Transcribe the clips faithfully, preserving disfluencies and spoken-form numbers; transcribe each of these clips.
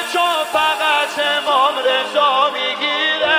تو فقط امام رضا میگیره.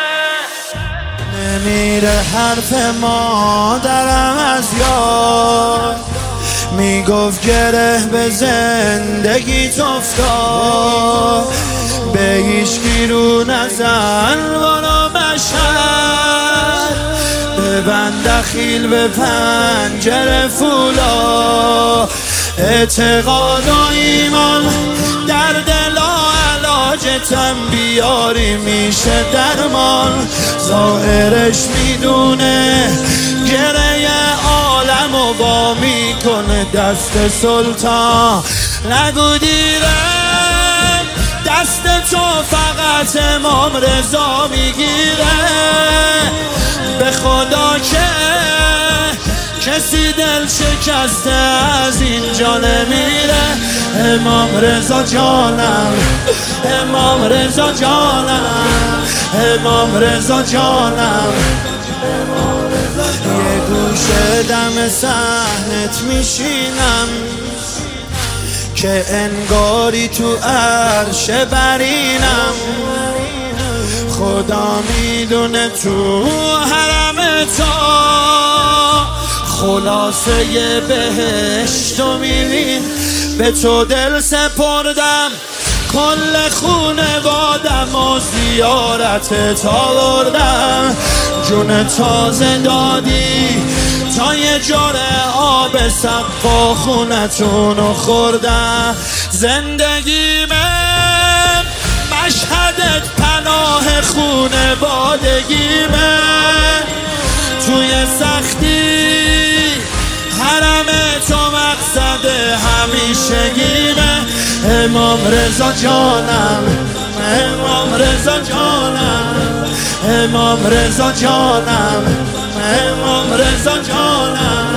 نمیره حرف مادرم از یاد، میگفت گره به زندگیت افتاد، به هیچکی رو نزن برو مشهد، ببند دخیل به پنجره فولا، اعتقاد و ایمان در دل و علاجتم بیاری میشه درمان، ظاهرش میدونه گره عالم و با میکنه دست سلطان، نگو دیرم دست تو فقط امام رضا میگیره، به خدا که کسی دل شکسته از اینجا نمیره. امام رضا جانم، امام رضا جانم، امام رضا جانم، یه گوشه دم صحنت میشینم که انگاری تو عرش برینم، خدا میدونه تو حرم تا خلاصه بهشتو میبین، به تو دل سپردم کل خونوادم و زیارتت آوردم، جون تازه دادی تا یه جرعه آب سقا خونتونو خوردم، زندگیمه مشهدت پناه خونوادگیمه، توی سختی حرم تو مقصد همیشگیمه. امام رضا جانم، امام رضا جانم، امام رضا جانم، امام رضا جانم.